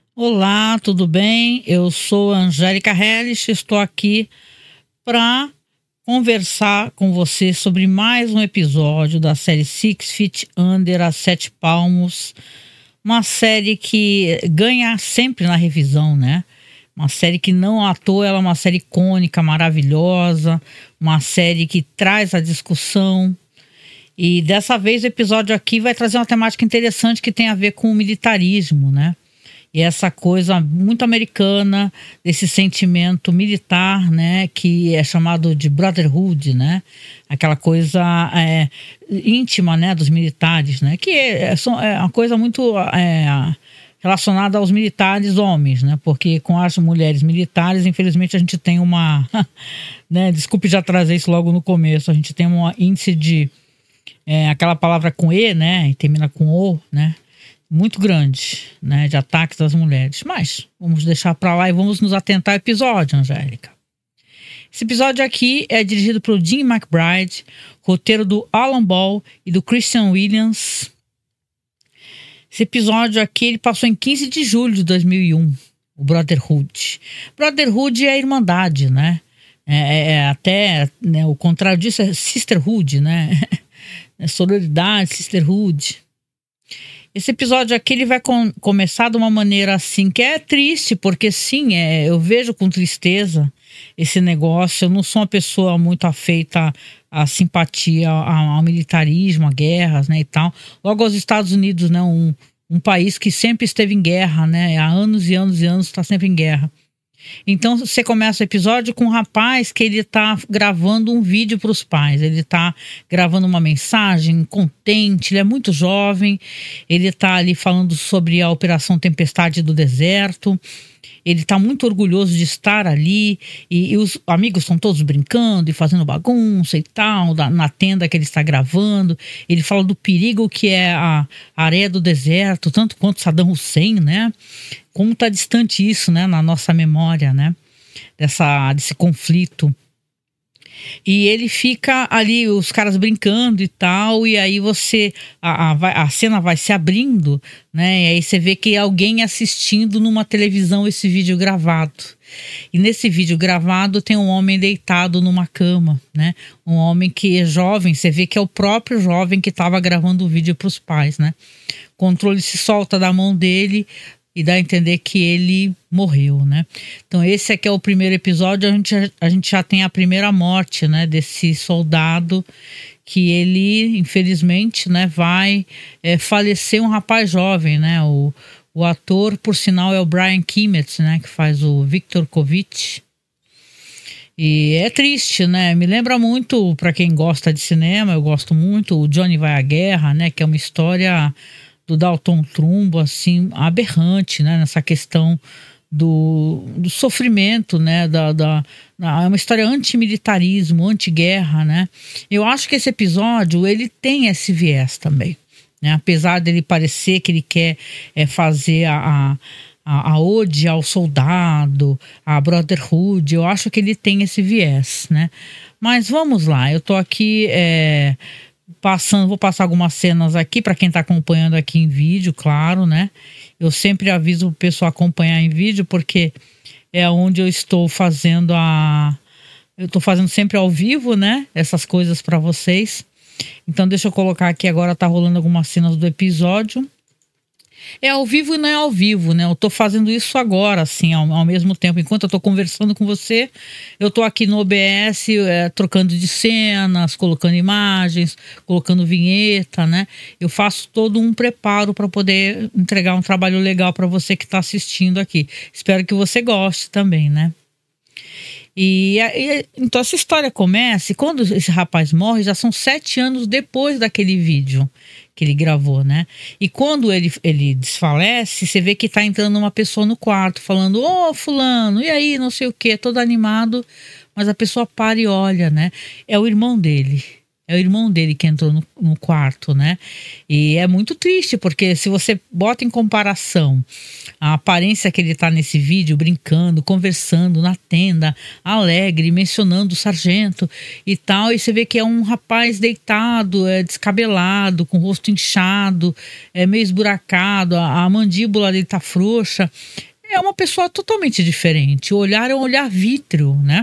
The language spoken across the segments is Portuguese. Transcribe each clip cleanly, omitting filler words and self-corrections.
Olá, tudo bem? Eu sou Angélica Hellish, estou aqui para conversar com você sobre mais um episódio da série Six Feet Under, a Sete Palmos, uma série que ganha sempre na revisão, né? Uma série que não à toa, ela é uma série icônica, maravilhosa, uma série que traz a discussão. E dessa vez o episódio aqui vai trazer uma temática interessante que tem a ver com o militarismo, né? E essa coisa muito americana, desse sentimento militar, né, que é chamado de brotherhood, né, aquela coisa íntima, né, dos militares, né, que é uma coisa muito relacionada aos militares homens, né, porque com as mulheres militares, infelizmente, a gente tem uma, né, desculpe já trazer isso logo no começo, a gente tem um índice de, aquela palavra com E, né, e termina com O, né, muito grande, né, de ataques às mulheres. Mas vamos deixar para lá e vamos nos atentar ao episódio, Angélica. Esse episódio aqui é dirigido pelo Jim McBride, roteiro do Alan Ball e do Christian Williams. Esse episódio aqui ele passou em 15 de julho de 2001, o Brotherhood. Brotherhood é a irmandade, né? Até né, o contrário disso é sisterhood, né? Sororidade, sisterhood. Esse episódio aqui ele vai começar de uma maneira assim que é triste, porque sim, eu vejo com tristeza esse negócio. Eu não sou uma pessoa muito afeita à simpatia ao militarismo, a guerras, né, e tal. Logo aos Estados Unidos, né, um país que sempre esteve em guerra, né, há anos e anos e anos está sempre em guerra. Então você começa o episódio com um rapaz que ele tá gravando um vídeo para os pais, ele tá gravando uma mensagem contente, ele é muito jovem, ele tá ali falando sobre a Operação Tempestade do Deserto, ele tá muito orgulhoso de estar ali e os amigos estão todos brincando e fazendo bagunça e tal, na tenda que ele está gravando. Ele fala do perigo que é a areia do deserto, tanto quanto Saddam Hussein, né? Como está distante isso, né, na nossa memória, né, desse conflito. E ele fica ali, os caras brincando e tal, e aí a cena vai se abrindo, né, e aí você vê que é alguém assistindo numa televisão esse vídeo gravado. E nesse vídeo gravado tem um homem deitado numa cama, né, um homem que é jovem, você vê que é o próprio jovem que estava gravando o vídeo para os pais, né. O controle se solta da mão dele, e dá a entender que ele morreu, né? Então esse aqui é o primeiro episódio, a gente já tem a primeira morte, né, desse soldado, que ele, infelizmente, né, vai falecer, um rapaz jovem, né? O ator, por sinal, é o Brian Kimmett, né, que faz o Victor Kovic. E é triste, né? Me lembra muito, para quem gosta de cinema, eu gosto muito, o Johnny Vai à Guerra, né, que é uma história do Dalton Trumbo, assim, aberrante, né, nessa questão do sofrimento, né, é uma história antimilitarismo, anti-guerra, né. Eu acho que esse episódio, ele tem esse viés também, né, apesar dele parecer que ele quer fazer a ode ao soldado, a brotherhood, eu acho que ele tem esse viés, né. Mas vamos lá, eu tô aqui vou passar algumas cenas aqui para quem está acompanhando aqui em vídeo, claro, né? Eu sempre aviso o pessoal acompanhar em vídeo porque é onde eu estou fazendo eu estou fazendo sempre ao vivo, né? Essas coisas para vocês. Então deixa eu colocar aqui agora, tá rolando algumas cenas do episódio. É ao vivo e não é ao vivo, né? Eu tô fazendo isso agora, assim, ao mesmo tempo. Enquanto eu tô conversando com você, eu tô aqui no OBS, trocando de cenas, colocando imagens, colocando vinheta, né? Eu faço todo um preparo para poder entregar um trabalho legal para você que tá assistindo aqui. Espero que você goste também, né? Então essa história começa, e quando esse rapaz morre, já são 7 anos depois daquele vídeo que ele gravou, né? E quando ele desfalece, você vê que tá entrando uma pessoa no quarto, falando, ô fulano, e aí, não sei o quê, todo animado, mas a pessoa para e olha, né? É o irmão dele. é o irmão dele que entrou no quarto, né? E é muito triste, porque se você bota em comparação a aparência que ele tá nesse vídeo, brincando, conversando na tenda, alegre, mencionando o sargento e tal, e você vê que é um rapaz deitado, descabelado, com o rosto inchado, meio esburacado, a mandíbula dele tá frouxa. É uma pessoa totalmente diferente. O olhar é um olhar vítreo, né?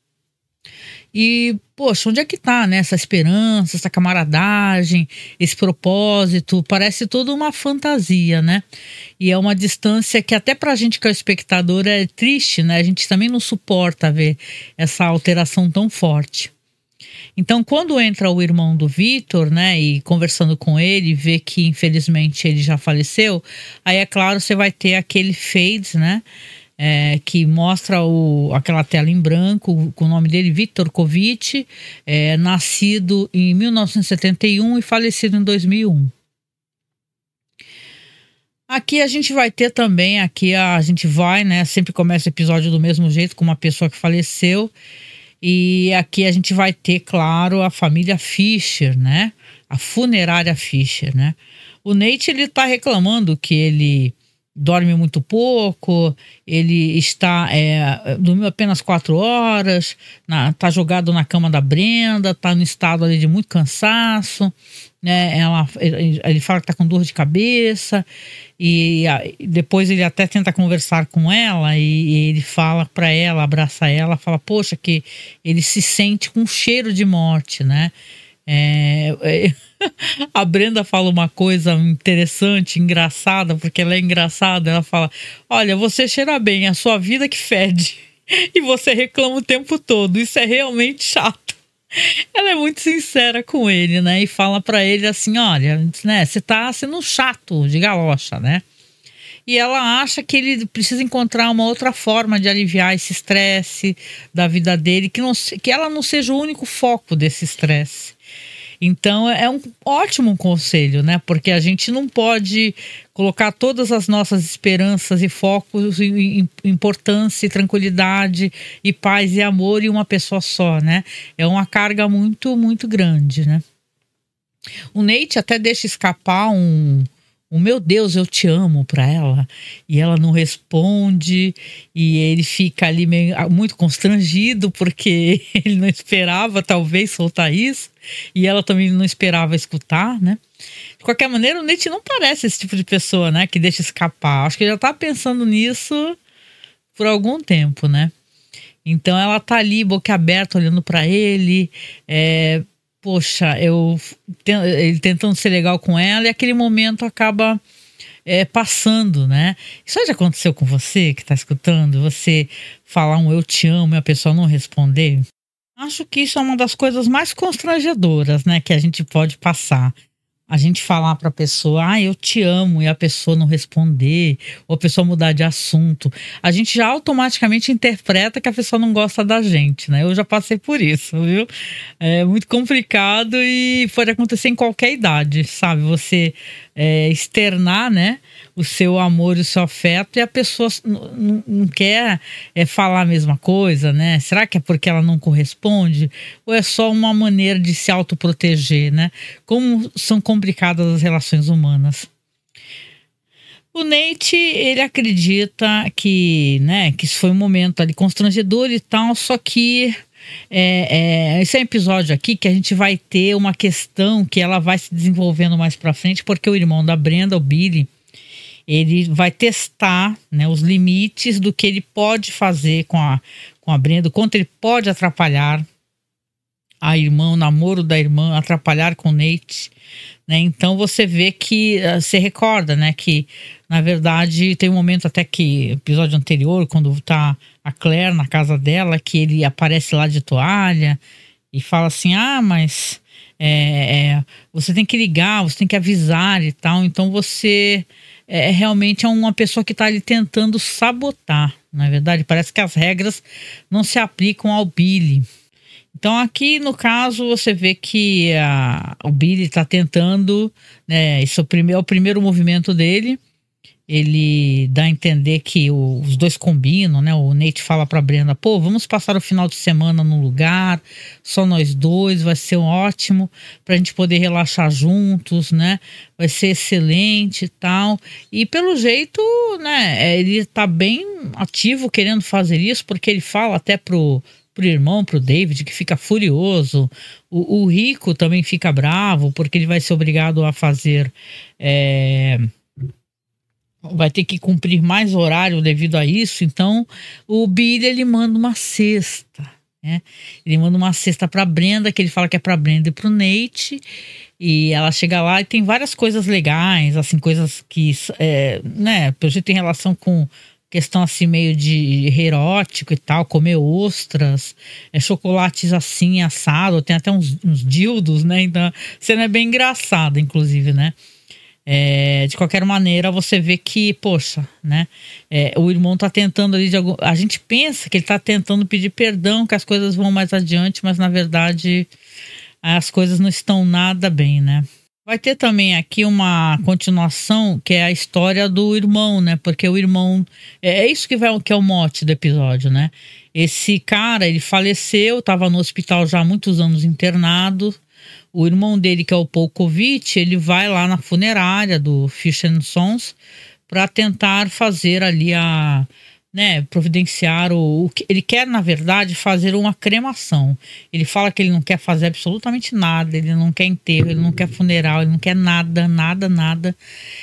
E, poxa, onde é que tá, né? Essa esperança, essa camaradagem, esse propósito? Parece toda uma fantasia, né? E é uma distância que até pra gente que é espectador é triste, né? A gente também não suporta ver essa alteração tão forte. Então, quando entra o irmão do Vitor, né, e conversando com ele, vê que infelizmente ele já faleceu, aí é claro, você vai ter aquele fade, né, que mostra aquela tela em branco com o nome dele, Vitor Kovic, nascido em 1971 e falecido em 2001. Aqui a gente vai ter também, a gente vai, né, sempre começa o episódio do mesmo jeito, com uma pessoa que faleceu. E aqui a gente vai ter, claro, a família Fischer, né? A funerária Fischer, né? O Nate, ele tá reclamando que ele dorme muito pouco, ele dormiu apenas 4 horas, tá jogado na cama da Brenda, tá no estado ali de muito cansaço, né? Ele fala que tá com dor de cabeça e depois ele até tenta conversar com ela e ele fala para ela, abraça ela, fala, poxa, que ele se sente com cheiro de morte, né? A Brenda fala uma coisa interessante, engraçada, porque ela é engraçada. Ela fala: olha, você cheira bem, a sua vida que fede. E você reclama o tempo todo. Isso é realmente chato. Ela é muito sincera com ele, né? E fala pra ele assim: olha, né, você tá sendo um chato de galocha, né? E ela acha que ele precisa encontrar uma outra forma de aliviar esse estresse da vida dele, que ela não seja o único foco desse estresse. Então é um ótimo conselho, né? Porque a gente não pode colocar todas as nossas esperanças e focos em importância, e tranquilidade e paz e amor em uma pessoa só, né? É uma carga muito, muito grande, né? O Nate até deixa escapar um meu Deus, eu te amo pra ela, e ela não responde, e ele fica ali muito constrangido porque ele não esperava talvez soltar isso, e ela também não esperava escutar, né? De qualquer maneira, o Nate não parece esse tipo de pessoa, né, que deixa escapar. Acho que ele já tá pensando nisso por algum tempo, né? Então ela tá ali boca aberta olhando pra ele, poxa, ele tentando ser legal com ela, e aquele momento acaba passando, né? Isso já aconteceu com você que tá escutando? Você falar um eu te amo e a pessoa não responder? Acho que isso é uma das coisas mais constrangedoras, né, que a gente pode passar. A gente falar pra pessoa, eu te amo, e a pessoa não responder, ou a pessoa mudar de assunto. A gente já automaticamente interpreta que a pessoa não gosta da gente, né? Eu já passei por isso, viu? É muito complicado e pode acontecer em qualquer idade, sabe? Você externar, né, o seu amor e o seu afeto, e a pessoa não quer falar a mesma coisa, né? Será que é porque ela não corresponde? Ou é só uma maneira de se autoproteger, né? Como são complicadas as relações humanas. O Nate, ele acredita que, né, que isso foi um momento ali constrangedor e tal, só que esse é um episódio aqui que a gente vai ter uma questão que ela vai se desenvolvendo mais pra frente, porque o irmão da Brenda, o Billy, ele vai testar, né, os limites do que ele pode fazer com a Brenda, o quanto ele pode atrapalhar a irmã, o namoro da irmã, atrapalhar com o Nate, né? Então você vê que, você recorda, né, que na verdade tem um momento até que, episódio anterior, quando tá a Claire na casa dela, que ele aparece lá de toalha e fala assim, mas você tem que ligar, você tem que avisar e tal. Então você realmente é uma pessoa que tá ali tentando sabotar, na verdade. Parece que as regras não se aplicam ao Billy. Então aqui no caso você vê que o Billy está tentando, né, isso é o primeiro movimento dele, ele dá a entender que os dois combinam, né? O Nate fala pra Brenda, pô, vamos passar o final de semana num lugar, só nós dois, vai ser ótimo pra gente poder relaxar juntos, né? Vai ser excelente e tal. E pelo jeito, né, ele tá bem ativo querendo fazer isso, porque ele fala até pro irmão, pro David, que fica furioso. O Rico também fica bravo, porque ele vai ser obrigado a fazer... vai ter que cumprir mais horário devido a isso. Então o Billy, ele manda uma cesta, né? Ele manda uma cesta para Brenda, que ele fala que é para Brenda e para o Nate, e ela chega lá e tem várias coisas legais, assim, coisas que né, pelo jeito tem relação com questão assim meio de erótico e tal, comer ostras, chocolates assim assado, tem até uns dildos, né? Então a cena é bem engraçada, inclusive, né? De qualquer maneira, você vê que, poxa, né? O irmão tá tentando ali, a gente pensa que ele tá tentando pedir perdão, que as coisas vão mais adiante, mas na verdade as coisas não estão nada bem, né? Vai ter também aqui uma continuação, que é a história do irmão, né? Porque o irmão... É isso que é o mote do episódio, né? Esse cara, ele faleceu, estava no hospital já há muitos anos internado. O irmão dele, que é o Polkovich, ele vai lá na funerária do Fish and Sons para tentar fazer ali providenciar o que ele quer, na verdade, fazer uma cremação. Ele fala que ele não quer fazer absolutamente nada, ele não quer enterro, ele não quer funeral, ele não quer nada, nada, nada.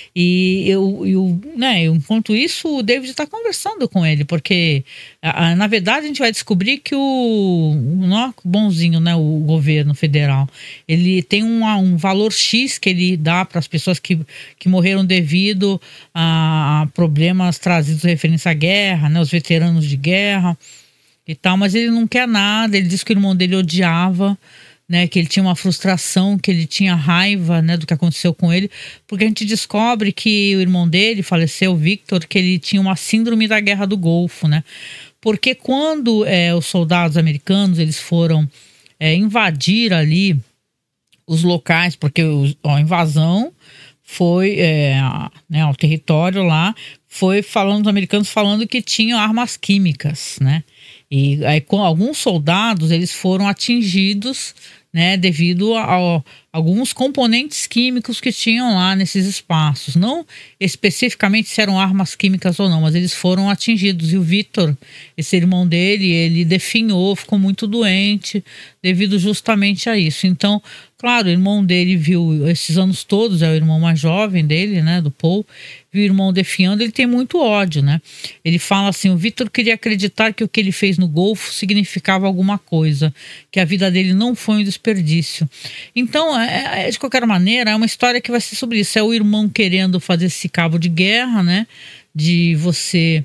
Enquanto isso, o David está conversando com ele, porque na verdade a gente vai descobrir que não é bonzinho, né, o governo federal, ele tem um valor X que ele dá para as pessoas que morreram devido a problemas trazidos referência à guerra, né, os veteranos de guerra e tal, mas ele não quer nada. Ele disse que o irmão dele odiava, né, que ele tinha uma frustração, que ele tinha raiva, né, do que aconteceu com ele, porque a gente descobre que o irmão dele faleceu, o Victor, que ele tinha uma síndrome da Guerra do Golfo, né, porque quando os soldados americanos eles foram invadir ali os locais, porque a invasão foi ao território lá, foi falando, os americanos falando que tinham armas químicas, né? E aí com alguns soldados eles foram atingidos, né, devido a alguns componentes químicos que tinham lá nesses espaços. Não especificamente se eram armas químicas ou não, mas eles foram atingidos. E o Victor, esse irmão dele, ele definhou, ficou muito doente devido justamente a isso. Então, claro, o irmão dele viu esses anos todos, é o irmão mais jovem dele, né, do Paul, viu o irmão definhando, ele tem muito ódio, né? Ele fala assim, o Victor queria acreditar que o que ele fez no Golfo significava alguma coisa, que a vida dele não foi um desperdício. Então, de qualquer maneira, é uma história que vai ser sobre isso. É o irmão querendo fazer esse cabo de guerra, né? De você...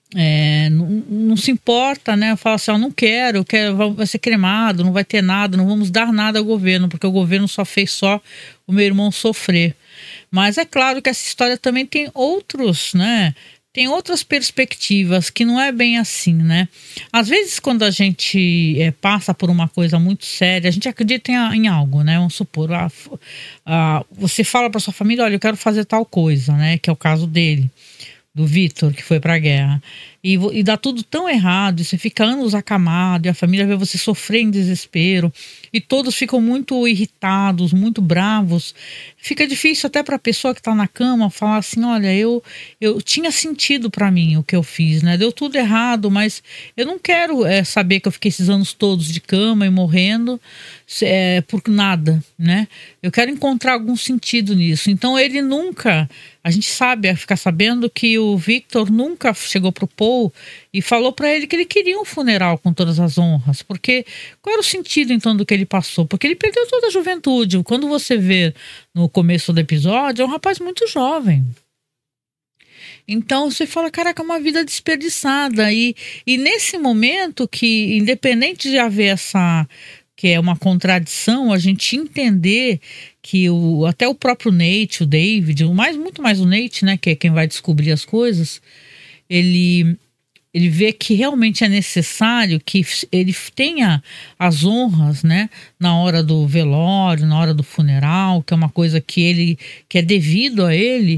não se importa, né? Fala assim, não quero, eu quero, vai ser cremado, não vai ter nada, não vamos dar nada ao governo, porque o governo só fez o meu irmão sofrer. Mas é claro que essa história também tem outros, né? Tem outras perspectivas que não é bem assim, né? Às vezes, quando a gente passa por uma coisa muito séria, a gente acredita em algo, né? Vamos supor, você fala para sua família, olha, eu quero fazer tal coisa, né? Que é o caso dele, do Victor, que foi para a guerra. E dá tudo tão errado, e você fica anos acamado, e a família vê você sofrer em desespero, e todos ficam muito irritados, muito bravos. Fica difícil até para a pessoa que está na cama falar assim, olha, eu tinha sentido para mim o que eu fiz, né? Deu tudo errado, mas eu não quero saber que eu fiquei esses anos todos de cama e morrendo por nada, né? Eu quero encontrar algum sentido nisso. Então ele nunca... A gente ficar sabendo que o Victor nunca chegou pro Paul e falou para ele que ele queria um funeral com todas as honras, porque qual era o sentido então do que ele passou? Porque ele perdeu toda a juventude. Quando você vê no começo do episódio, é um rapaz muito jovem. Então você fala, caraca, é uma vida desperdiçada. E nesse momento que, independente de haver que é uma contradição, a gente entender que até o próprio Nate, o David, muito mais o Nate, né, que é quem vai descobrir as coisas, ele vê que realmente é necessário que ele tenha as honras, né, na hora do velório, na hora do funeral, que é uma coisa que é devido a ele,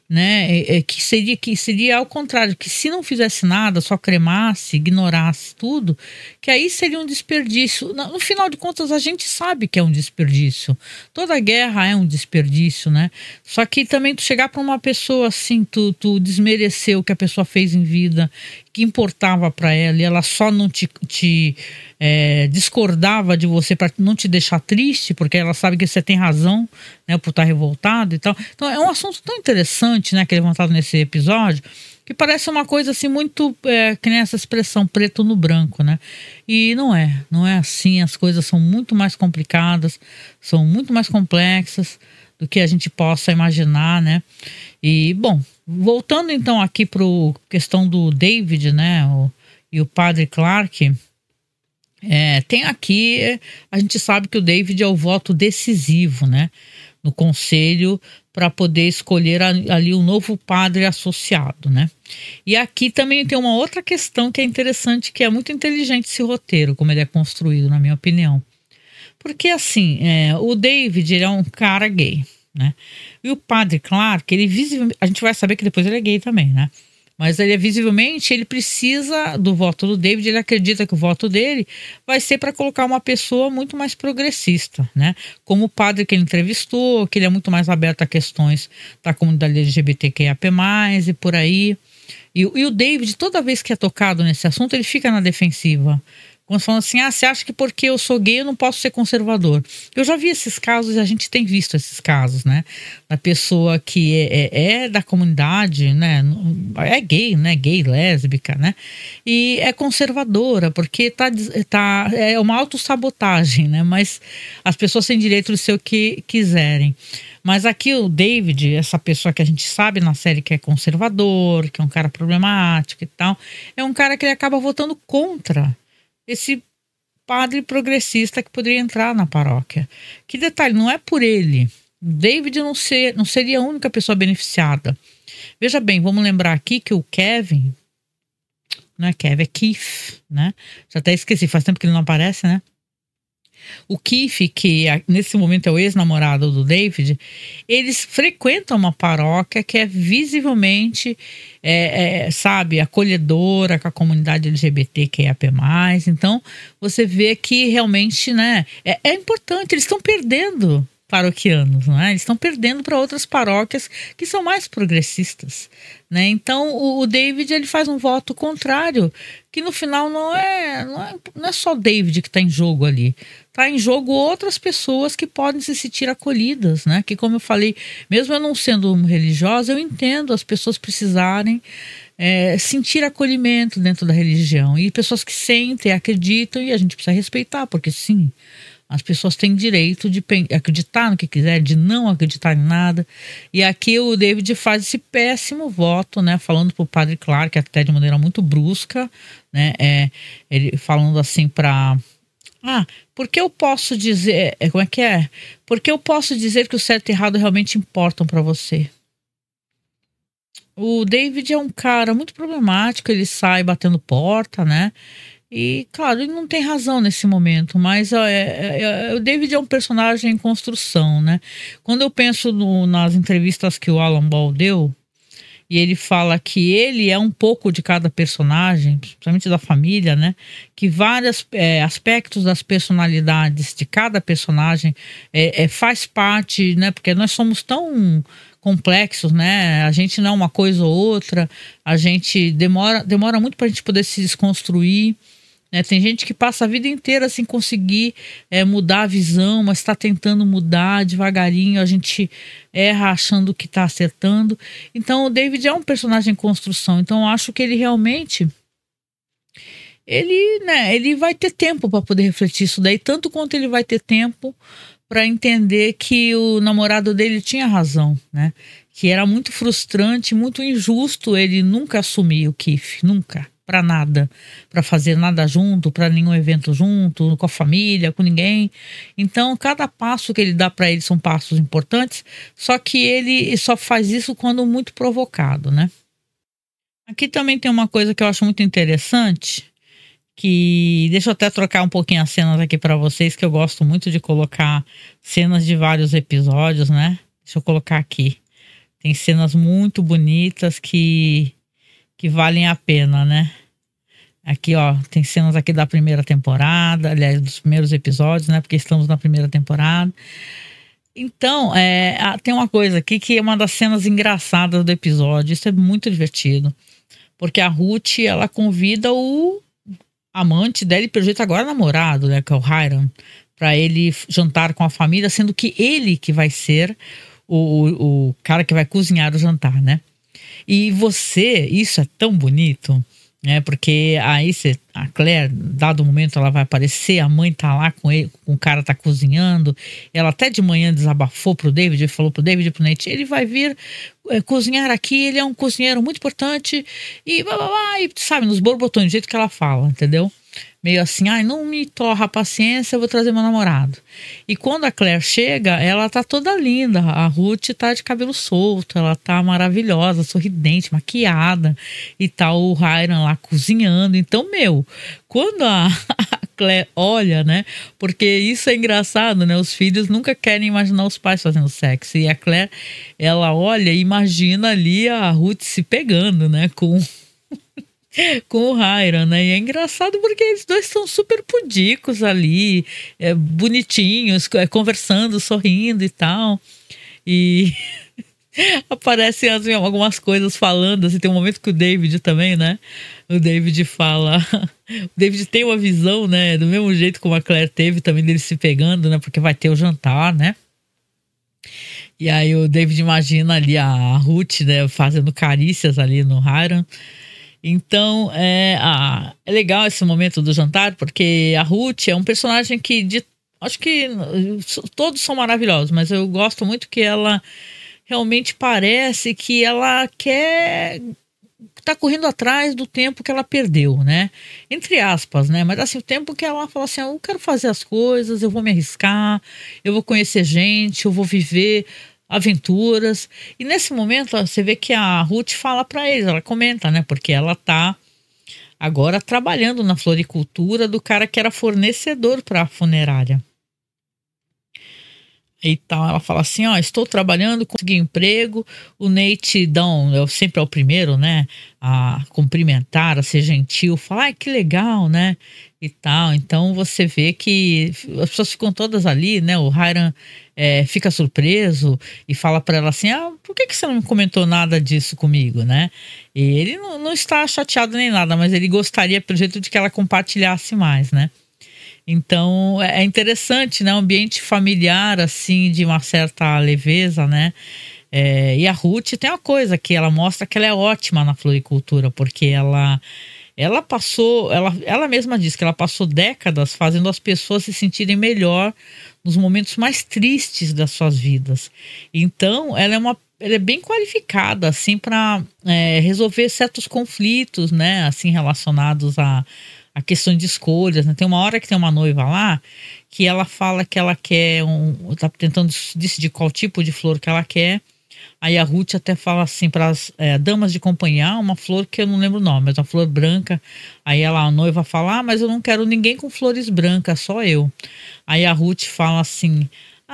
né? Que seria ao contrário, que se não fizesse nada, só cremasse, ignorasse tudo, que aí seria um desperdício. No final de contas, a gente sabe que é um desperdício. Toda guerra é um desperdício, né? Só que também tu chegar para uma pessoa assim, tu desmerecer o que a pessoa fez em vida, que importava para ela, e ela só não te discordava de você para não te deixar triste, porque ela sabe que você tem razão, né, por estar revoltado e tal. Então é um assunto tão interessante, né, que é levantado nesse episódio, que parece uma coisa assim muito, que nem essa expressão preto no branco, né? E não é assim. As coisas são muito mais complicadas, são muito mais complexas do que a gente possa imaginar, né? E bom, voltando então aqui para a questão do David, né, e o padre Clark. Tem aqui, a gente sabe que o David é o voto decisivo, né, no conselho para poder escolher ali um novo padre associado, né? E aqui também tem uma outra questão que é interessante, que é muito inteligente esse roteiro, como ele é construído, na minha opinião. Porque assim, o David, ele é um cara gay, né? E o padre Clark, ele visivelmente, a gente vai saber que depois ele é gay também, né? Mas ele visivelmente, ele precisa do voto do David, ele acredita que o voto dele vai ser para colocar uma pessoa muito mais progressista, né? Como o padre que ele entrevistou, que ele é muito mais aberto a questões da comunidade LGBTQIA+, e por aí. E o David, toda vez que é tocado nesse assunto, ele fica na defensiva. Quando falam assim, você acha que porque eu sou gay eu não posso ser conservador? Eu já vi esses casos e a gente tem visto esses casos, né? Da pessoa que é da comunidade, né? É gay, né? Gay, lésbica, né? E é conservadora, porque é uma autossabotagem, né? Mas as pessoas têm direito de ser o que quiserem. Mas aqui o David, essa pessoa que a gente sabe na série que é conservador, que é um cara problemático e tal, é um cara que ele acaba votando contra esse padre progressista que poderia entrar na paróquia. Que detalhe, não é por ele. David não seria a única pessoa beneficiada. Veja bem, vamos lembrar aqui que o Kevin, não é Kevin, é Keith, né? Já até esqueci, faz tempo que ele não aparece, né? O Keith, que nesse momento é o ex-namorado do David, eles frequentam uma paróquia que é visivelmente, sabe, acolhedora com a comunidade LGBTQIA+. Então, você vê que realmente, né, é importante, eles estão perdendo paroquianos, não é? Eles estão perdendo para outras paróquias que são mais progressistas, né? Então o David, ele faz um voto contrário, que no final não é só o David que está em jogo ali, está em jogo outras pessoas que podem se sentir acolhidas, né? Que, como eu falei, mesmo eu não sendo religiosa, eu entendo as pessoas precisarem sentir acolhimento dentro da religião, e pessoas que sentem, acreditam, e a gente precisa respeitar, porque sim, as pessoas têm direito de acreditar no que quiser, de não acreditar em nada. E aqui o David faz esse péssimo voto, né? Falando para o padre Clark, até de maneira muito brusca, né? Ele falando assim para... porque eu posso dizer... como é que é? Porque eu posso dizer que o certo e errado realmente importam para você. O David é um cara muito problemático, ele sai batendo porta, né? E, claro, ele não tem razão nesse momento, mas o David é um personagem em construção, né? Quando eu penso nas entrevistas que o Alan Ball deu, e ele fala que ele é um pouco de cada personagem, principalmente da família, né? Que vários aspectos das personalidades de cada personagem faz parte, né? Porque nós somos tão complexos, né? A gente não é uma coisa ou outra, a gente demora muito para a gente poder se desconstruir. Tem gente que passa a vida inteira sem conseguir mudar a visão, mas está tentando mudar devagarinho, a gente erra achando que está acertando. Então o David é um personagem em construção, então eu acho que ele realmente ele vai ter tempo para poder refletir isso daí, tanto quanto ele vai ter tempo para entender que o namorado dele tinha razão, né? Que era muito frustrante, muito injusto ele nunca assumir o Keith, nunca. Para nada, para fazer nada junto, para nenhum evento junto, com a família, com ninguém. Então, cada passo que ele dá para ele são passos importantes, só que ele só faz isso quando muito provocado, né? Aqui também tem uma coisa que eu acho muito interessante, que deixa eu até trocar um pouquinho as cenas aqui para vocês, que eu gosto muito de colocar cenas de vários episódios, né? Deixa eu colocar aqui. Tem cenas muito bonitas que valem a pena, né? Aqui, ó, tem cenas aqui da primeira temporada, aliás, dos primeiros episódios, né? Porque estamos na primeira temporada. Então, tem uma coisa aqui que é uma das cenas engraçadas do episódio. Isso é muito divertido. Porque a Ruth, ela convida o amante dela, e pelo jeito agora namorado, né? Que é o Hiram, para ele jantar com a família, sendo que ele que vai ser o cara que vai cozinhar o jantar, né? E isso é tão bonito, né? Porque aí a Claire, dado momento, ela vai aparecer, a mãe tá lá com ele, o cara tá cozinhando. Ela até de manhã desabafou pro David, falou pro David e pro Nate, ele vai vir cozinhar aqui, ele é um cozinheiro muito importante, e blá, blá, blá, e sabe, nos borbotões, do jeito que ela fala, entendeu? Meio assim, ai, não me torra a paciência, eu vou trazer meu namorado. E quando a Claire chega, ela tá toda linda. A Ruth tá de cabelo solto, ela tá maravilhosa, sorridente, maquiada. E tá o Hiram lá cozinhando. Então, quando a Claire olha, né? Porque isso é engraçado, né? Os filhos nunca querem imaginar os pais fazendo sexo. E a Claire, ela olha e imagina ali a Ruth se pegando, né? Com o Hiram, né? E é engraçado porque eles dois estão super pudicos ali, bonitinhos, conversando, sorrindo e tal. E aparecem assim, algumas coisas falando, assim, tem um momento que o David também, né? O David fala... O David tem uma visão, né? Do mesmo jeito como a Claire teve também, deles se pegando, né? Porque vai ter o jantar, né? E aí o David imagina ali a Ruth, né? Fazendo carícias ali no Hiram. Então, é legal esse momento do jantar, porque a Ruth é um personagem que acho que todos são maravilhosos, mas eu gosto muito que ela realmente parece que ela tá correndo atrás do tempo que ela perdeu, né? Entre aspas, né? Mas assim, o tempo que ela fala assim, eu quero fazer as coisas, eu vou me arriscar, eu vou conhecer gente, eu vou viver aventuras. E nesse momento você vê que a Ruth fala para eles, ela comenta, né? Porque ela tá agora trabalhando na floricultura do cara que era fornecedor para a funerária. E tal, ela fala assim, ó, estou trabalhando, consegui emprego. O Nate sempre é o primeiro, né, a cumprimentar, a ser gentil, falar, ai, que legal, né, e tal. Então você vê que as pessoas ficam todas ali, né, o Hiram fica surpreso e fala para ela assim, por que você não comentou nada disso comigo, né? E ele não está chateado nem nada, mas ele gostaria, pelo jeito, de que ela compartilhasse mais, né? Então, é interessante, né? Um ambiente familiar, assim, de uma certa leveza, né? E a Ruth tem uma coisa que ela mostra que ela é ótima na floricultura, porque ela passou, ela mesma diz que ela passou décadas fazendo as pessoas se sentirem melhor nos momentos mais tristes das suas vidas. Então, ela é bem qualificada, assim, para resolver certos conflitos, né? Assim, relacionados a questão de escolhas, né? Tem uma hora que tem uma noiva lá que ela fala que ela quer tá tentando decidir qual tipo de flor que ela quer. Aí a Ruth até fala assim para as damas de companhia, uma flor que eu não lembro o nome, mas uma flor branca. Aí a noiva fala, mas eu não quero ninguém com flores brancas, só eu. Aí a Ruth fala assim,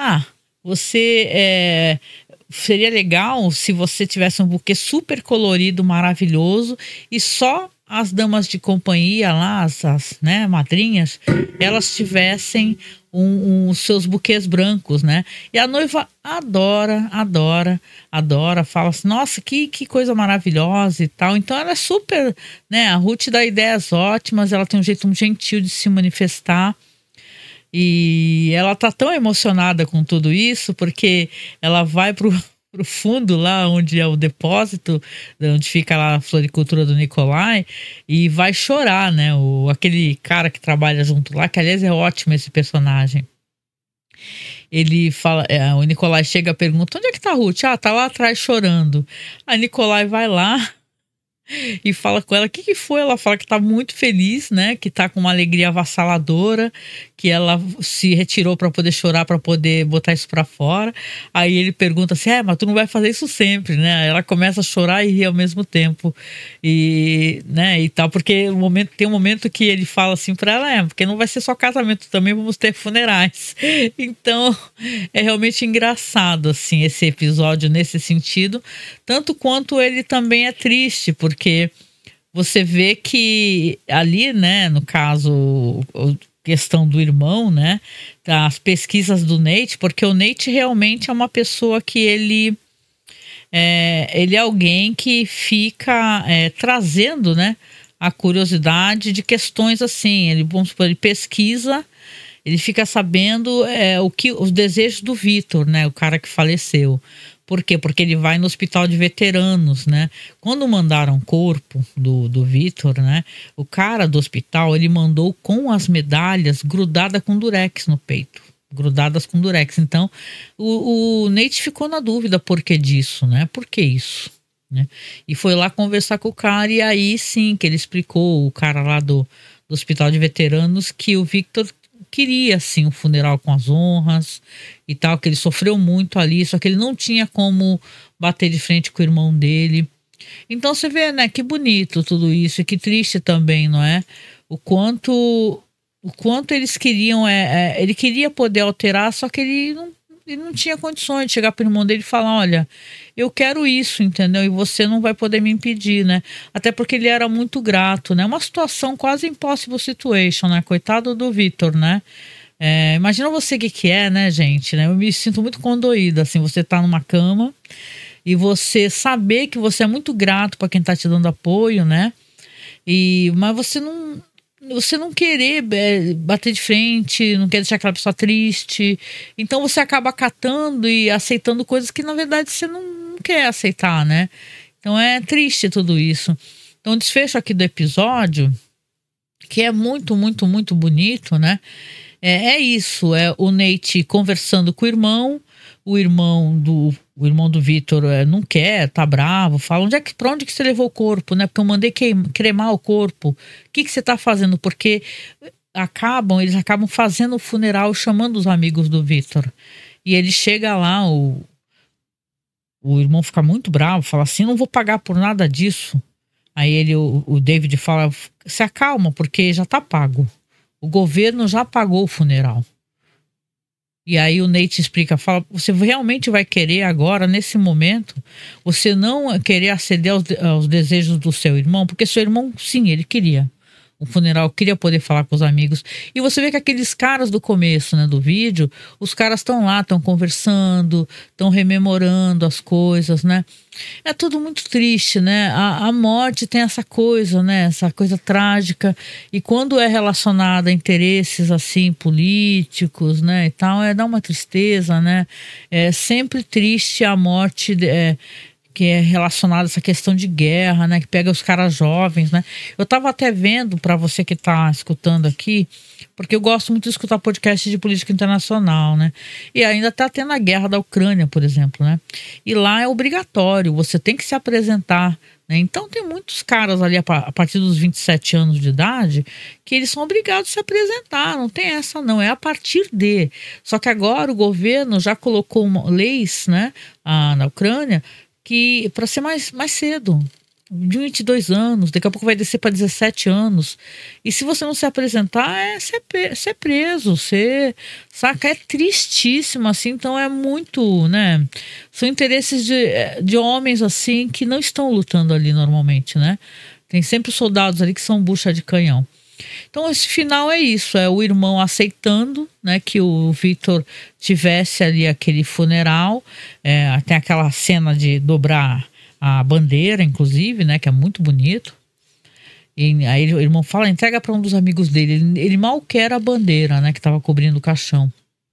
você seria legal se você tivesse um buquê super colorido, maravilhoso, e só as damas de companhia lá, as né, madrinhas, elas tivessem os seus buquês brancos, né? E a noiva adora, fala assim, nossa, que coisa maravilhosa e tal. Então ela é super, né? A Ruth dá ideias ótimas, ela tem um jeito muito gentil de se manifestar. E ela tá tão emocionada com tudo isso, porque ela vai pro fundo lá onde é o depósito, onde fica lá a floricultura do Nikolai, e vai chorar, né? Aquele cara que trabalha junto lá, que aliás é ótimo esse personagem. Ele fala, o Nikolai chega e pergunta, onde é que tá a Ruth? Tá lá atrás chorando. A Nikolai vai lá e fala com ela, o que que foi? Ela fala que tá muito feliz, né? Que tá com uma alegria avassaladora, que ela se retirou para poder chorar, para poder botar isso para fora. Aí ele pergunta assim, mas tu não vai fazer isso sempre, né? Ela começa a chorar e rir ao mesmo tempo. E, né, e tal, porque tem um momento que ele fala assim para ela, porque não vai ser só casamento, também vamos ter funerais. Então, é realmente engraçado, assim, esse episódio nesse sentido, tanto quanto ele também é triste, porque você vê que ali, né, no caso, questão do irmão, né, as pesquisas do Nate, porque o Nate realmente é uma pessoa que ele é alguém que fica trazendo, né, a curiosidade de questões assim, vamos supor, ele pesquisa, ele fica sabendo os desejos do Vitor, né, o cara que faleceu. Por quê? Porque ele vai no hospital de veteranos, né? Quando mandaram o corpo do Vitor, né? O cara do hospital, ele mandou com as medalhas grudadas com durex no peito. Grudadas com durex. Então, o Nate ficou na dúvida por que disso, né? Por que isso? Né? E foi lá conversar com o cara e aí sim que ele explicou, o cara lá do hospital de veteranos, que o Victor queria assim um funeral com as honras e tal, que ele sofreu muito ali, só que ele não tinha como bater de frente com o irmão dele. Então você vê, né, que bonito tudo isso e que triste também, não é? O quanto eles queriam, ele queria poder alterar, só que ele não tinha condições de chegar pro irmão dele e falar, olha, eu quero isso, entendeu? E você não vai poder me impedir, né? Até porque ele era muito grato, né? Uma situação quase impossible situation, né? Coitado do Vitor, né? Imagina você o que é, né, gente? Né? Eu me sinto muito condoída, assim, você tá numa cama e você saber que você é muito grato para quem tá te dando apoio, né? Mas você não querer bater de frente, não quer deixar aquela pessoa triste. Então você acaba acatando e aceitando coisas que na verdade você não quer aceitar, né? Então é triste tudo isso. Então o desfecho aqui do episódio, que é muito, muito, muito bonito, né? É isso, é o Nate conversando com o irmão do Vitor não quer, tá bravo, fala, pra onde que você levou o corpo, né? Porque eu mandei cremar o corpo. O que você tá fazendo? Porque eles acabam fazendo o funeral, chamando os amigos do Vitor. E ele chega lá, o irmão fica muito bravo, fala assim, não vou pagar por nada disso. Aí o David fala, se acalma, porque já tá pago. O governo já pagou o funeral. E aí o Nate explica, fala, você realmente vai querer agora, nesse momento, você não querer aceder aos desejos do seu irmão? Porque seu irmão, sim, ele queria o funeral, queria poder falar com os amigos. E você vê que aqueles caras do começo, né, do vídeo, os caras estão lá, estão conversando, estão rememorando as coisas, né? É tudo muito triste, né? A morte tem essa coisa, né? Essa coisa trágica. E quando é relacionada a interesses, assim, políticos, né? E tal, dá uma tristeza, né? É sempre triste a morte que é relacionada a essa questão de guerra, né? Que pega os caras jovens, né? Eu tava até vendo, para você que tá escutando aqui, porque eu gosto muito de escutar podcast de política internacional, né? E ainda tá tendo a guerra da Ucrânia, por exemplo, né? E lá é obrigatório, você tem que se apresentar, né? Então tem muitos caras ali a partir dos 27 anos de idade que eles são obrigados a se apresentar, não tem essa não, é a partir de. Só que agora o governo já colocou leis, né, na Ucrânia, que para ser mais cedo, de 22 anos, daqui a pouco vai descer para 17 anos. E se você não se apresentar, ser preso, saca? É tristíssimo, assim, então é muito, né? São interesses de homens, assim, que não estão lutando ali normalmente, né? Tem sempre os soldados ali que são bucha de canhão. Então esse final é isso, é o irmão aceitando, né, que o Vitor tivesse ali aquele funeral, tem aquela cena de dobrar a bandeira, inclusive, né, que é muito bonito. E aí o irmão fala, entrega para um dos amigos dele, ele mal quer a bandeira, né, que estava cobrindo o caixão.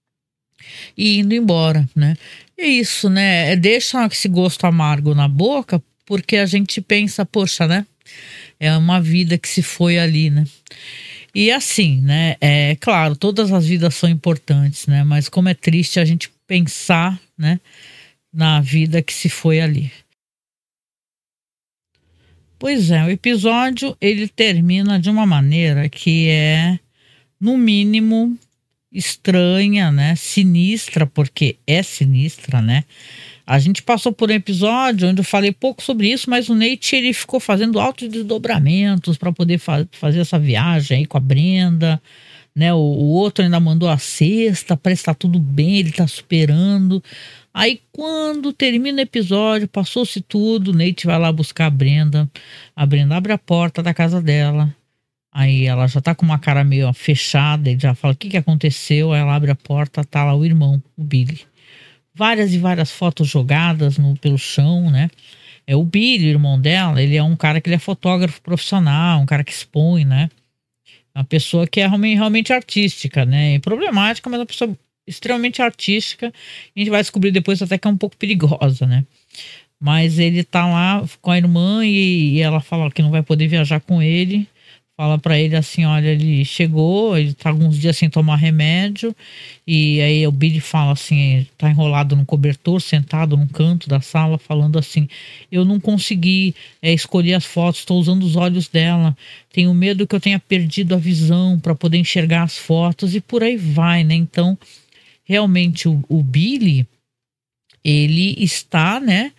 E indo embora, né. É isso, né, deixa esse gosto amargo na boca, porque a gente pensa, poxa, né, é uma vida que se foi ali, né. E assim, né, claro, todas as vidas são importantes, né, mas como é triste a gente pensar, né, na vida que se foi ali. Pois é, o episódio ele termina de uma maneira que é, no mínimo, estranha, né? Sinistra, porque é sinistra, né? A gente passou por um episódio onde eu falei pouco sobre isso, mas o Nate ele ficou fazendo altos desdobramentos para poder fazer essa viagem aí com a Brenda, né? O outro ainda mandou a cesta, parece que tá tudo bem, ele tá superando. Aí quando termina o episódio, passou-se tudo, o Nate vai lá buscar a Brenda abre a porta da casa dela, aí ela já tá com uma cara meio ó, fechada, ele já fala o que que aconteceu, aí ela abre a porta, tá lá o irmão, o Billy. Várias e várias fotos jogadas pelo chão, né? É o Billy, o irmão dela, ele é um cara que ele é fotógrafo profissional, um cara que expõe, né? Uma pessoa que é realmente artística, né? E problemática, mas uma pessoa extremamente artística. A gente vai descobrir depois até que é um pouco perigosa, né? Mas ele tá lá com a irmã e ela fala que não vai poder viajar com ele. Fala pra ele assim, olha, ele chegou, ele tá alguns dias sem tomar remédio. E aí o Billy fala assim, tá enrolado num cobertor, sentado num canto da sala, falando assim, eu não consegui escolher as fotos, estou usando os olhos dela. Tenho medo que eu tenha perdido a visão para poder enxergar as fotos e por aí vai, né? Então, realmente o Billy, ele está, né,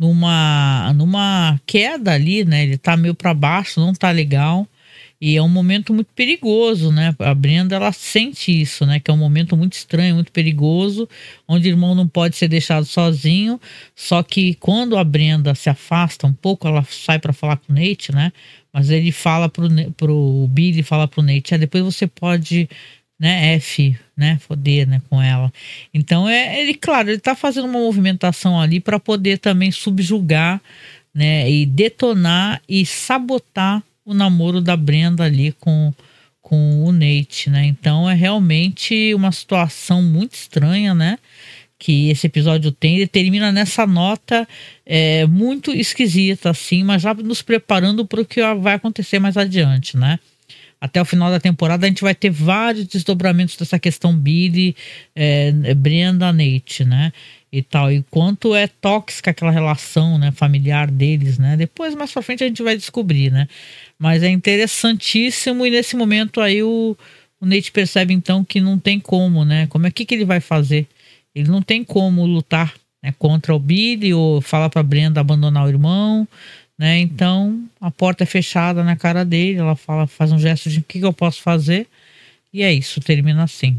numa queda ali, né? Ele tá meio para baixo, não tá legal. E é um momento muito perigoso, né? A Brenda, ela sente isso, né? Que é um momento muito estranho, muito perigoso, onde o irmão não pode ser deixado sozinho. Só que quando a Brenda se afasta um pouco, ela sai para falar com o Nate, né? Mas ele fala pro Billy, fala pro Nate, depois você pode, né, foder, né, com ela. Então, ele, claro, ele tá fazendo uma movimentação ali para poder também subjugar, né, e detonar e sabotar o namoro da Brenda ali com o Nate, né? Então é realmente uma situação muito estranha, né? Que esse episódio tem. Ele termina nessa nota muito esquisita, assim, mas já nos preparando para o que vai acontecer mais adiante, né? Até o final da temporada a gente vai ter vários desdobramentos dessa questão Billy, Brenda, Nate, né? E tal, e quanto é tóxica aquela relação, né, familiar deles, né? Depois, mais pra frente, a gente vai descobrir, né? Mas é interessantíssimo e nesse momento aí o Nate percebe então que não tem como, né? Como é que ele vai fazer? Ele não tem como lutar, né, contra o Billy ou falar pra Brenda abandonar o irmão, né? Então a porta é fechada na cara dele, ela faz um gesto de o que eu posso fazer e é isso, termina assim.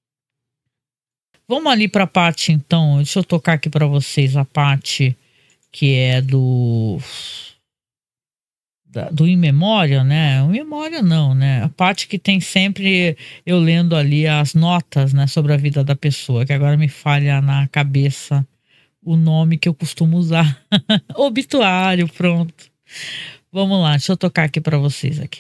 Vamos ali para a parte, então. Deixa eu tocar aqui para vocês a parte que é do In Memória, né? In Memória não, né? A parte que tem sempre eu lendo ali as notas, né, sobre a vida da pessoa, que agora me falha na cabeça o nome que eu costumo usar. Obituário, pronto. Vamos lá, deixa eu tocar aqui para vocês aqui.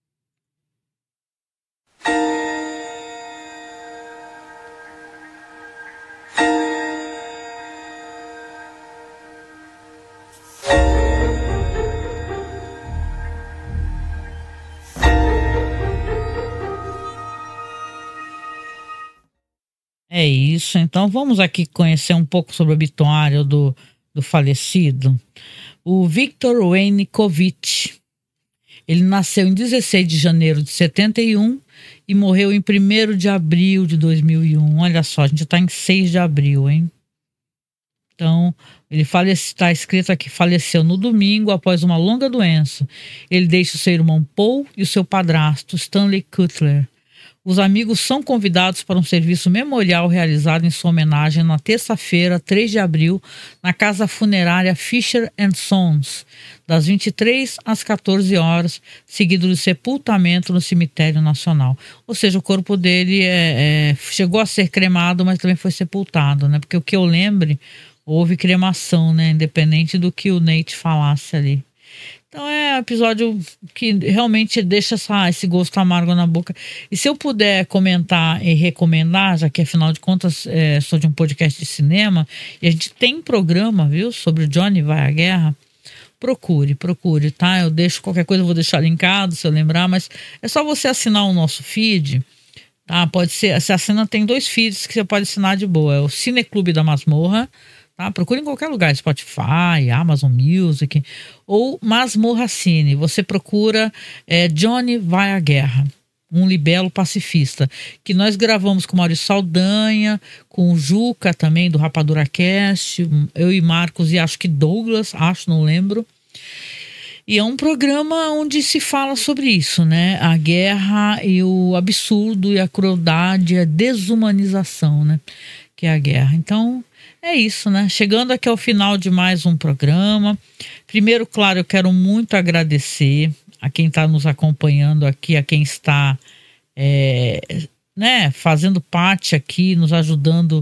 É isso, então vamos aqui conhecer um pouco sobre o obituário do falecido. O Victor Wayne-Kovich, ele nasceu em 16 de janeiro de 71 e morreu em 1º de abril de 2001. Olha só, a gente está em 6 de abril, hein? Então, ele está escrito aqui, faleceu no domingo após uma longa doença. Ele deixa o seu irmão Paul e o seu padrasto, Stanley Cutler. Os amigos são convidados para um serviço memorial realizado em sua homenagem na terça-feira, 3 de abril, na casa funerária Fisher & Sons, das 23 às 14 horas, seguido do sepultamento no cemitério nacional. Ou seja, o corpo dele chegou a ser cremado, mas também foi sepultado, né? Porque o que eu lembre, houve cremação, né? Independente do que o Nate falasse ali. Então é um episódio que realmente deixa esse gosto amargo na boca. E se eu puder comentar e recomendar, já que afinal de contas sou de um podcast de cinema, e a gente tem programa, viu, sobre o Johnny Vai à Guerra, procure, tá? Eu deixo qualquer coisa, eu vou deixar linkado se eu lembrar, mas é só você assinar o nosso feed, tá? Pode ser, você assina, tem 2 feeds que você pode assinar de boa. É o Cineclube da Masmorra, tá? Procure em qualquer lugar, Spotify, Amazon Music ou Masmorra Cine. Você procura Johnny Vai à Guerra, um libelo pacifista, que nós gravamos com o Maurício Saldanha, com o Juca também, do Rapadura Cast, eu e Marcos e acho que Douglas, não lembro. E é um programa onde se fala sobre isso, né? A guerra e o absurdo e a crueldade, a desumanização, né? Que é a guerra. Então, é isso, né? Chegando aqui ao final de mais um programa. Primeiro, claro, eu quero muito agradecer a quem está nos acompanhando aqui, a quem está fazendo parte aqui, nos ajudando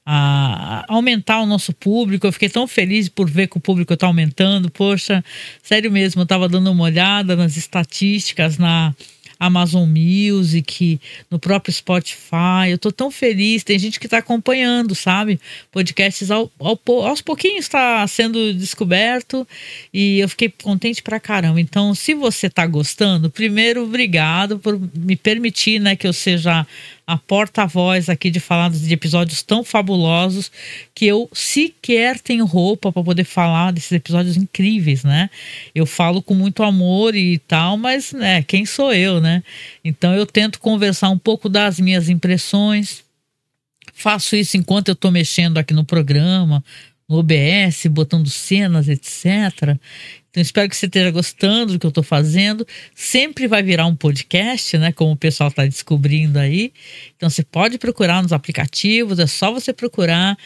a aumentar o nosso público. Eu fiquei tão feliz por ver que o público está aumentando. Poxa, sério mesmo, eu estava dando uma olhada nas estatísticas na Amazon Music, no próprio Spotify. Eu tô tão feliz, tem gente que tá acompanhando, sabe? Podcasts aos pouquinhos está sendo descoberto e eu fiquei contente pra caramba. Então, se você tá gostando, primeiro, obrigado por me permitir, né, que eu seja a porta-voz aqui de falar de episódios tão fabulosos que eu sequer tenho roupa para poder falar desses episódios incríveis, né? Eu falo com muito amor e tal, mas, né, quem sou eu, né? Então eu tento conversar um pouco das minhas impressões. Faço isso enquanto eu estou mexendo aqui no programa, no OBS, botando cenas, etc. Então espero que você esteja gostando do que eu estou fazendo. Sempre vai virar um podcast, né? Como o pessoal está descobrindo aí. Então você pode procurar nos aplicativos, é só você procurar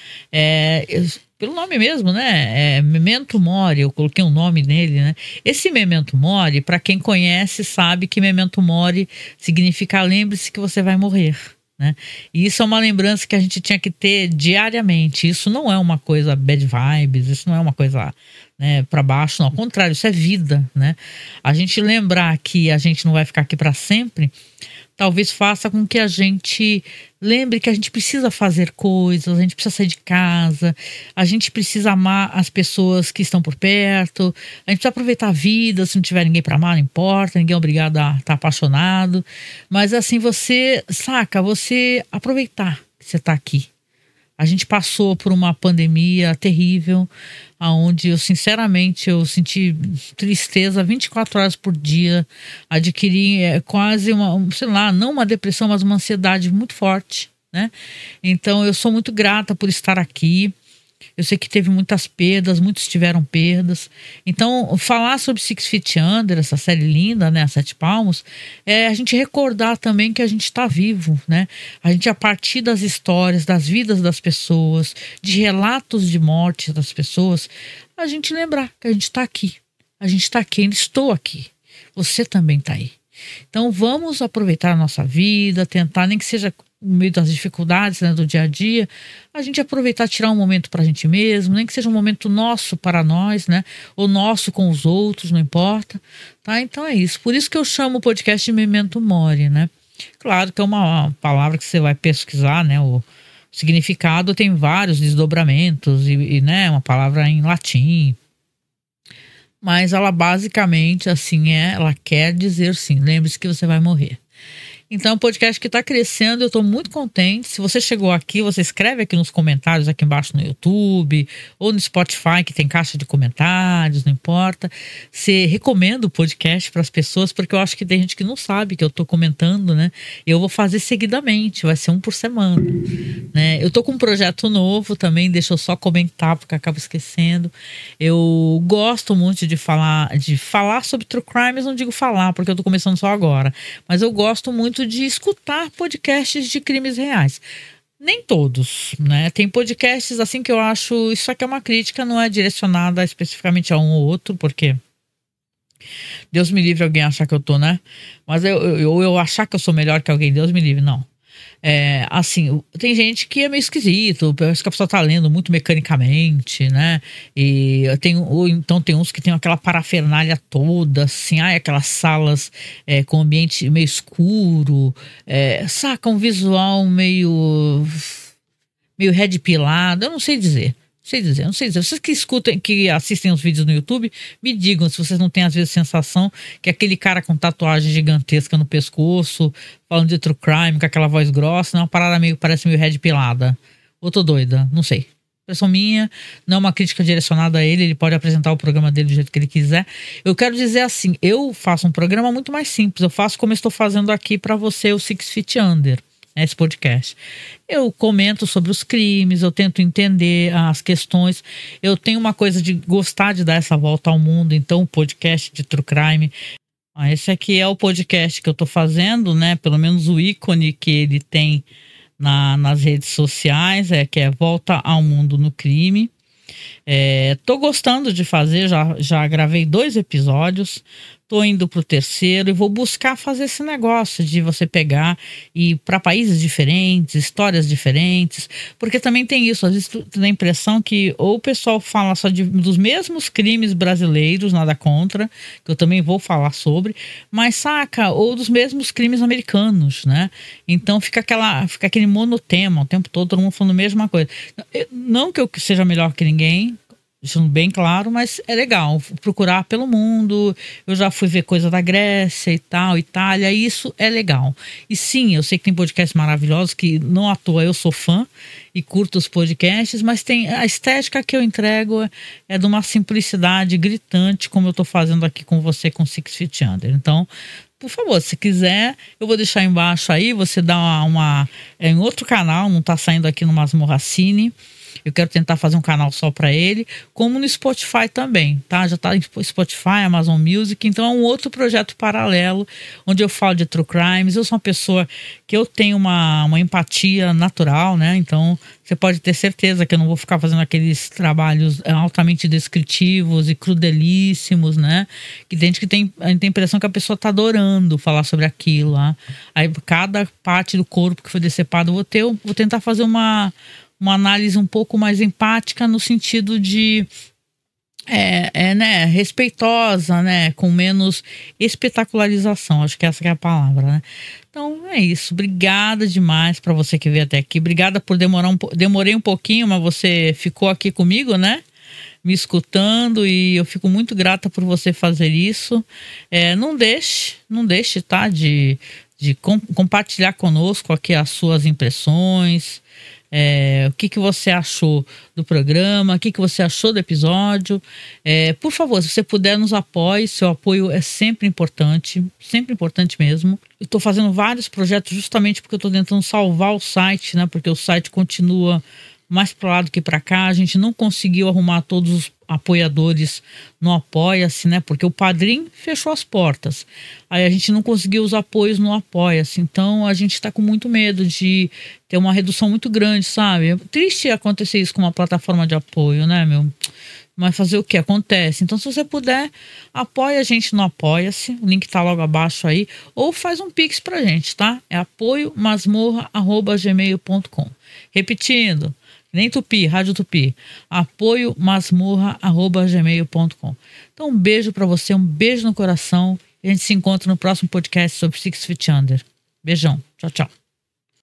pelo nome mesmo, né? Memento Mori, eu coloquei um nome nele, né? Esse Memento Mori, para quem conhece, sabe que Memento Mori significa lembre-se que você vai morrer. Né? E isso é uma lembrança que a gente tinha que ter diariamente. Isso não é uma coisa bad vibes, isso não é uma coisa, né, para baixo, não. Ao contrário, isso é vida, né? A gente lembrar que a gente não vai ficar aqui para sempre, talvez faça com que a gente lembre que a gente precisa fazer coisas, a gente precisa sair de casa, a gente precisa amar as pessoas que estão por perto, a gente precisa aproveitar a vida. Se não tiver ninguém para amar, não importa, ninguém é obrigado a estar apaixonado, mas assim, você aproveitar que você está aqui. A gente passou por uma pandemia terrível, onde eu sinceramente eu senti tristeza 24 horas por dia, adquiri quase não uma depressão, mas uma ansiedade muito forte, né? Então eu sou muito grata por estar aqui. Eu sei que teve muitas perdas, muitos tiveram perdas. Então, falar sobre Six Feet Under, essa série linda, né, a Sete Palmos, é a gente recordar também que a gente está vivo, né? A gente, a partir das histórias, das vidas das pessoas, de relatos de morte das pessoas, a gente lembrar que a gente está aqui. A gente está aqui, ainda estou aqui. Você também está aí. Então, vamos aproveitar a nossa vida, tentar, nem que seja no meio das dificuldades, né, do dia a dia, a gente aproveitar, tirar um momento para a gente mesmo, nem que seja um momento nosso para nós, né, ou nosso com os outros, não importa, tá? Então é isso. Por isso que eu chamo o podcast de Memento Mori, né? Claro que é uma palavra que você vai pesquisar, né, o significado tem vários desdobramentos e né, uma palavra em latim, mas ela basicamente, assim, ela quer dizer, sim, lembre-se que você vai morrer. Então, o podcast que está crescendo, eu estou muito contente. Se você chegou aqui, você escreve aqui nos comentários, aqui embaixo no YouTube, ou no Spotify, que tem caixa de comentários, não importa. Você recomenda o podcast para as pessoas, porque eu acho que tem gente que não sabe que eu estou comentando, né? Eu vou fazer seguidamente, vai ser um por semana, né? Eu estou com um projeto novo também, deixa eu só comentar, porque eu acabo esquecendo. Eu gosto muito de falar sobre true crime, mas não digo falar, porque eu estou começando só agora. Mas eu gosto muito de escutar podcasts de crimes reais. Nem todos, né? Tem podcasts assim que eu acho, isso aqui é uma crítica, não é direcionada especificamente a um ou outro, porque Deus me livre alguém achar que eu tô, né? Mas eu achar que eu sou melhor que alguém, Deus me livre, não. Assim, tem gente que é meio esquisito, parece que a pessoa tá lendo muito mecanicamente, né? Então tem uns que tem aquela parafernália toda, assim, aquelas salas com ambiente meio escuro, saca, um visual meio red pilado, eu não sei dizer. Não sei dizer. Vocês que escutam, que assistem os vídeos no YouTube, me digam se vocês não têm às vezes a sensação que aquele cara com tatuagem gigantesca no pescoço, falando de true crime, com aquela voz grossa, não é uma parada parece meio red pilada. Ou tô doida, não sei. Impressão minha, não é uma crítica direcionada a ele pode apresentar o programa dele do jeito que ele quiser. Eu quero dizer assim, eu faço um programa muito mais simples, eu faço como eu estou fazendo aqui para você, o Six Feet Under, esse podcast. Eu comento sobre os crimes, eu tento entender as questões, eu tenho uma coisa de gostar de dar essa volta ao mundo, então o podcast de True Crime, esse aqui é o podcast que eu estou fazendo, né, pelo menos o ícone que ele tem nas redes sociais, que é Volta ao Mundo no Crime. Tô gostando de fazer, já gravei 2 episódios, tô indo pro 3º e vou buscar fazer esse negócio de você pegar e ir para países diferentes, histórias diferentes, porque também tem isso, às vezes tu tem a impressão que ou o pessoal fala só dos mesmos crimes brasileiros, nada contra, que eu também vou falar sobre, mas saca, ou dos mesmos crimes americanos, né? Então fica aquele monotema o tempo todo mundo falando a mesma coisa. Não que eu seja melhor que ninguém, deixando bem claro, mas é legal procurar pelo mundo. Eu já fui ver coisa da Grécia e tal, Itália, isso é legal. E sim, eu sei que tem podcasts maravilhosos que não à toa eu sou fã e curto os podcasts, mas tem a estética que eu entrego é de uma simplicidade gritante, como eu tô fazendo aqui com você com Six Feet Under. Então, por favor, se quiser, eu vou deixar embaixo aí, você dá em outro canal, não tá saindo aqui no Masmorra Cine. Eu quero tentar fazer um canal só para ele, como no Spotify também, tá? Já tá em Spotify, Amazon Music, então é um outro projeto paralelo, onde eu falo de True Crimes. Eu sou uma pessoa que eu tenho uma empatia natural, né? Então você pode ter certeza que eu não vou ficar fazendo aqueles trabalhos altamente descritivos e crudelíssimos, né? Que tem gente que tem a impressão que a pessoa tá adorando falar sobre aquilo lá. Aí cada parte do corpo que foi decepada eu vou tentar fazer uma análise um pouco mais empática no sentido de né, respeitosa, né, com menos espetacularização, acho que essa que é a palavra, né? Então é isso, obrigada demais para você que veio até aqui, obrigada por demorei um pouquinho, mas você ficou aqui comigo, né, me escutando, e eu fico muito grata por você fazer isso. Não deixe, tá, de compartilhar conosco aqui as suas impressões. O que você achou do programa, o que você achou do episódio. Por favor, se você puder, nos apoie. Seu apoio é sempre importante mesmo. Eu estou fazendo vários projetos justamente porque eu estou tentando salvar o site, né? Porque o site continua mais para lá do que para cá. A gente não conseguiu arrumar todos os apoiadores no Apoia-se, né? Porque o Padrim fechou as portas. Aí a gente não conseguiu os apoios no Apoia-se. Então a gente está com muito medo de ter uma redução muito grande, sabe? É triste acontecer isso com uma plataforma de apoio, né, meu? Mas fazer o que acontece? Então, se você puder, apoia a gente no Apoia-se. O link tá logo abaixo aí. Ou faz um pix pra gente, tá? É apoiomasmorra@gmail.com. Repetindo, nem Tupi, Rádio Tupi. apoiomasmorra@gmail.com. Então, um beijo pra você, um beijo no coração. E a gente se encontra no próximo podcast sobre Six Feet Under. Beijão. Tchau, tchau.